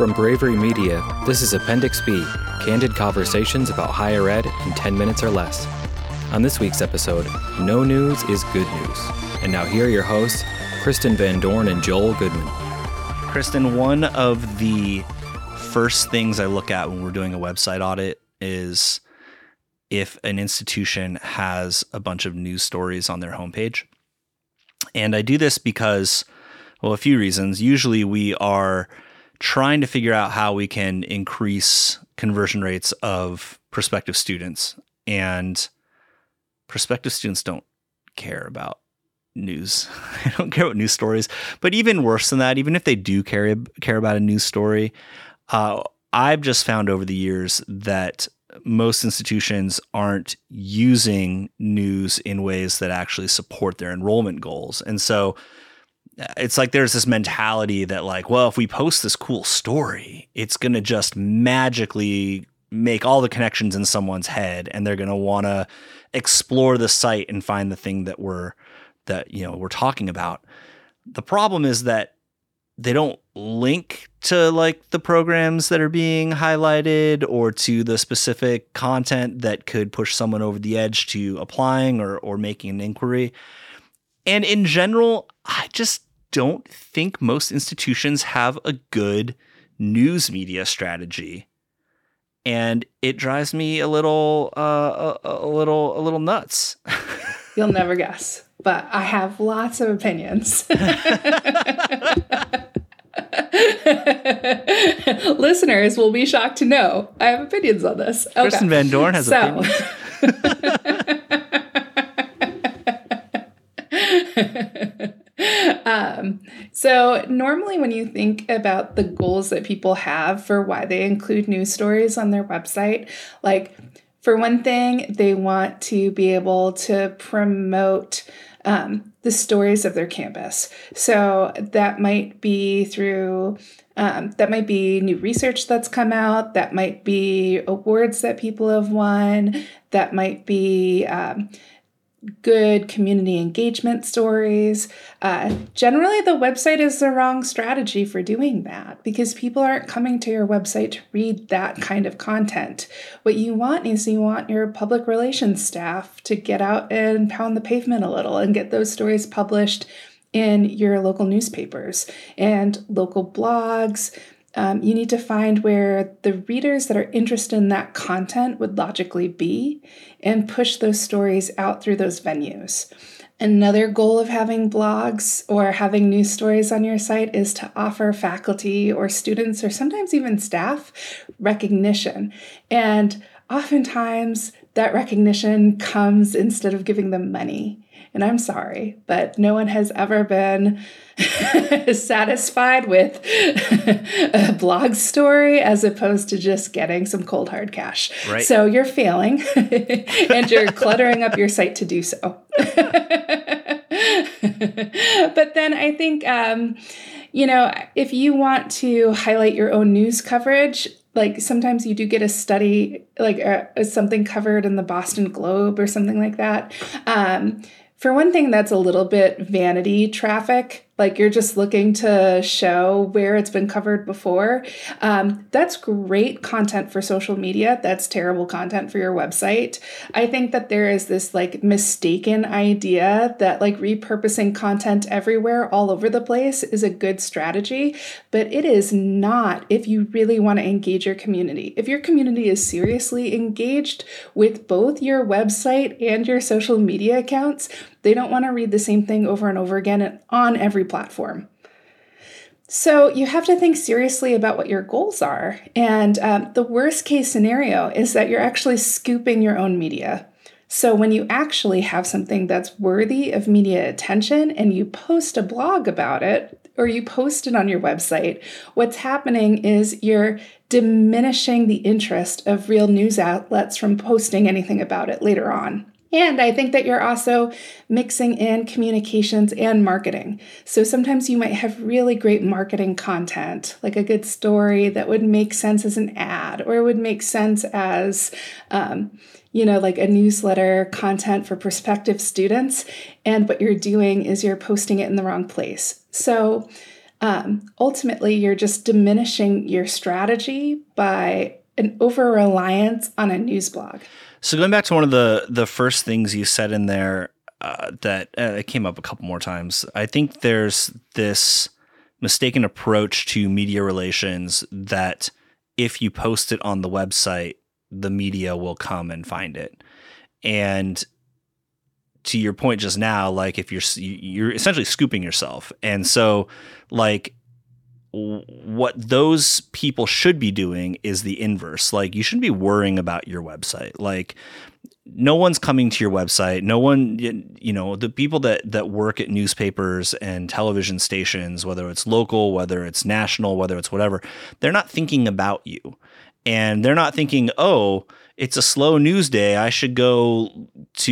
From Bravery Media, this is Appendix B, candid conversations about higher ed in 10 minutes or less. On this week's episode, no news is good news. And now here are your hosts, Kristen Van Dorn and Joel Goodman. Kristen, one of the first things I look at when we're doing a website audit is if an institution has a bunch of news stories on their homepage. And I do this because, well, a few reasons. Usually we are trying to figure out how we can increase conversion rates of prospective students. And prospective students don't care about news. They don't care about news stories. But even worse than that, even if they do care about a news story, I've just found over the years that most institutions aren't using news in ways that actually support their enrollment goals. And so it's like there's this mentality that like, well, if we post this cool story, it's going to just magically make all the connections in someone's head, and they're going to want to explore the site and find the thing that we're talking about. The problem is that they don't link to like the programs that are being highlighted or to the specific content that could push someone over the edge to applying or making an inquiry. And in general, I just don't think most institutions have a good news media strategy. And it drives me a little nuts. You'll never guess, but I have lots of opinions. Listeners will be shocked to know I have opinions on this. Okay. Kristen Van Dorn has opinions. So normally when you think about the goals that people have for why they include news stories on their website, like for one thing, they want to be able to promote the stories of their campus. So that might be through, that might be new research that's come out, that might be awards that people have won, that might be good community engagement stories. Generally, the website is the wrong strategy for doing that because people aren't coming to your website to read that kind of content. What you want is you want your public relations staff to get out and pound the pavement a little and get those stories published in your local newspapers and local blogs. You need to find where the readers that are interested in that content would logically be and push those stories out through those venues. Another goal of having blogs or having news stories on your site is to offer faculty or students or sometimes even staff recognition. And oftentimes that recognition comes instead of giving them money. And I'm sorry, but no one has ever been satisfied with a blog story as opposed to just getting some cold hard cash. Right. So you're failing and you're cluttering up your site to do so. But then I think, if you want to highlight your own news coverage, like sometimes you do get a study, like something covered in the Boston Globe or something like that. For one thing, that's a little bit vanity traffic. Like you're just looking to show where it's been covered before. That's great content for social media. That's terrible content for your website. I think that there is this like mistaken idea that like repurposing content everywhere all over the place is a good strategy, but it is not if you really want to engage your community. If your community is seriously engaged with both your website and your social media accounts, they don't want to read the same thing over and over again on every platform. So you have to think seriously about what your goals are. And the worst case scenario is that you're actually scooping your own media. So when you actually have something that's worthy of media attention and you post a blog about it, or you post it on your website, what's happening is you're diminishing the interest of real news outlets from posting anything about it later on. And I think that you're also mixing in communications and marketing. So sometimes you might have really great marketing content, like a good story that would make sense as an ad, or it would make sense as, like a newsletter content for prospective students. And what you're doing is you're posting it in the wrong place. So ultimately you're just diminishing your strategy by an over-reliance on a news blog. So going back to one of the first things you said in there that it came up a couple more times, I think there's this mistaken approach to media relations that if you post it on the website, the media will come and find it. And to your point just now, like if you're essentially scooping yourself. And so like what those people should be doing is the inverse. Like you shouldn't be worrying about your website. Like no one's coming to your website. No one, the people that work at newspapers and television stations, whether it's local, whether it's national, whether it's whatever, they're not thinking about you. And they're not thinking, oh, it's a slow news day. I should go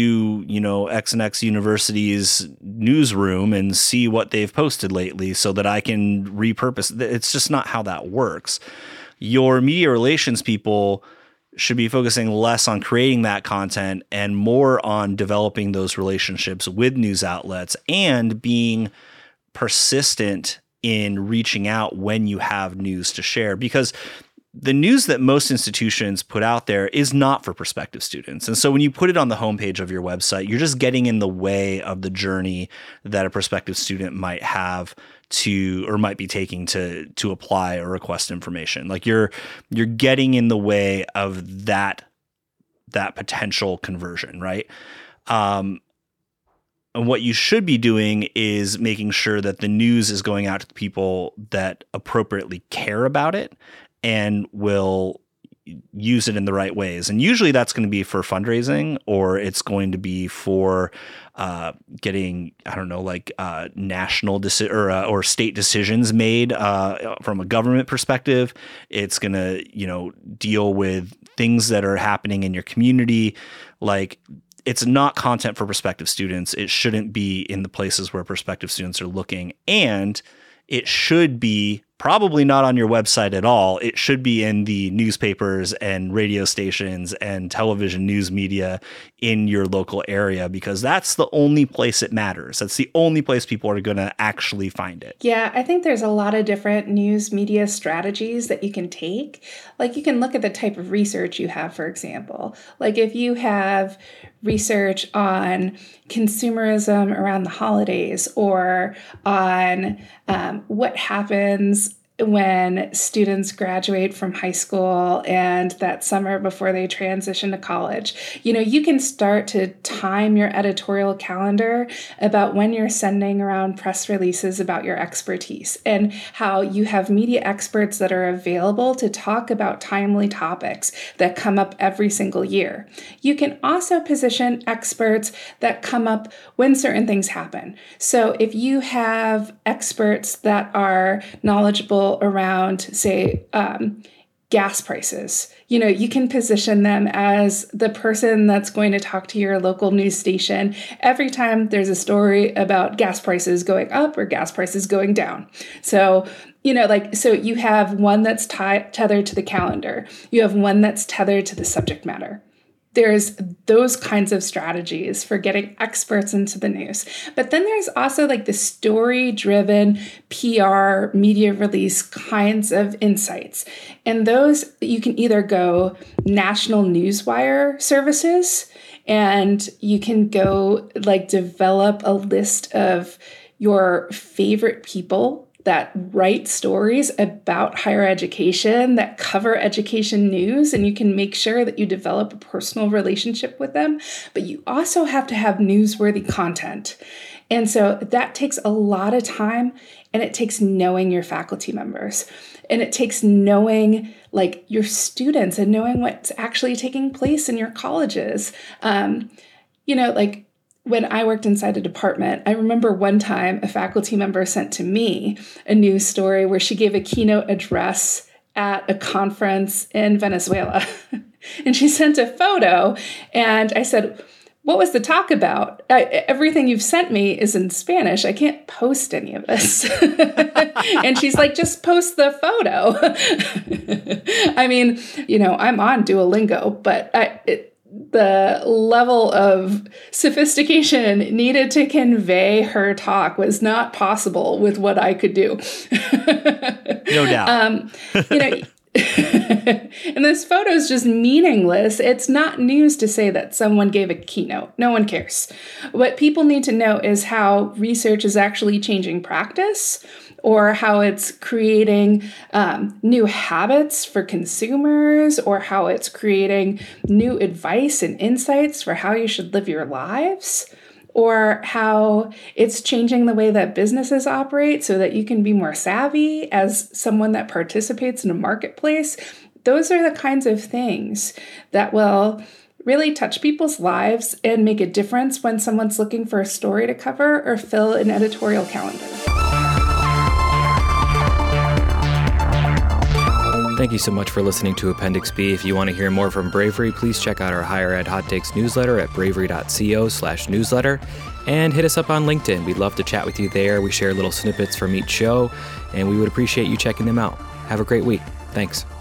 to, X and X University's newsroom and see what they've posted lately so that I can repurpose. It's just not how that works. Your media relations people should be focusing less on creating that content and more on developing those relationships with news outlets and being persistent in reaching out when you have news to share, because the news that most institutions put out there is not for prospective students. And so when you put it on the homepage of your website, you're just getting in the way of the journey that a prospective student might have to, or might be taking to apply or request information. Like you're getting in the way of that potential conversion, right? And what you should be doing is making sure that the news is going out to the people that appropriately care about it and will use it in the right ways. And usually that's going to be for fundraising, or it's going to be for getting, national or state decisions made from a government perspective. It's going to, deal with things that are happening in your community. Like it's not content for prospective students. It shouldn't be in the places where prospective students are looking. And it should be probably not on your website at all. It should be in the newspapers and radio stations and television news media in your local area, because that's the only place it matters. That's the only place people are going to actually find it. Yeah, I think there's a lot of different news media strategies that you can take. Like you can look at the type of research you have, for example. Like if you have research on consumerism around the holidays, or on what happens when students graduate from high school and that summer before they transition to college. You can start to time your editorial calendar about when you're sending around press releases about your expertise, and how you have media experts that are available to talk about timely topics that come up every single year. You can also position experts that come up when certain things happen. So if you have experts that are knowledgeable around, say, gas prices, you can position them as the person that's going to talk to your local news station every time there's a story about gas prices going up or gas prices going down. So, so you have one that's tethered to the calendar. You have one that's tethered to the subject matter. There's those kinds of strategies for getting experts into the news. But then there's also like the story-driven PR media release kinds of insights. And those, you can either go national newswire services, and you can go like develop a list of your favorite people that write stories about higher education, that cover education news, and you can make sure that you develop a personal relationship with them. But you also have to have newsworthy content. And so that takes a lot of time, and it takes knowing your faculty members, and it takes knowing like your students and knowing what's actually taking place in your colleges. When I worked inside a department, I remember one time a faculty member sent to me a news story where she gave a keynote address at a conference in Venezuela. And she sent a photo, and I said, "What was the talk about? Everything you've sent me is in Spanish. I can't post any of this." And she's like, "Just post the photo." I mean, I'm on Duolingo, but the level of sophistication needed to convey her talk was not possible with what I could do. No doubt. And this photo is just meaningless. It's not news to say that someone gave a keynote. No one cares. What people need to know is how research is actually changing practice, or how it's creating new habits for consumers, or how it's creating new advice and insights for how you should live your lives, or how it's changing the way that businesses operate so that you can be more savvy as someone that participates in a marketplace. Those are the kinds of things that will really touch people's lives and make a difference when someone's looking for a story to cover or fill an editorial calendar. Thank you so much for listening to Appendix B. If you want to hear more from Bravery, please check out our Higher Ed Hot Takes newsletter at bravery.co/newsletter, and hit us up on LinkedIn. We'd love to chat with you there. We share little snippets from each show, and we would appreciate you checking them out. Have a great week. Thanks.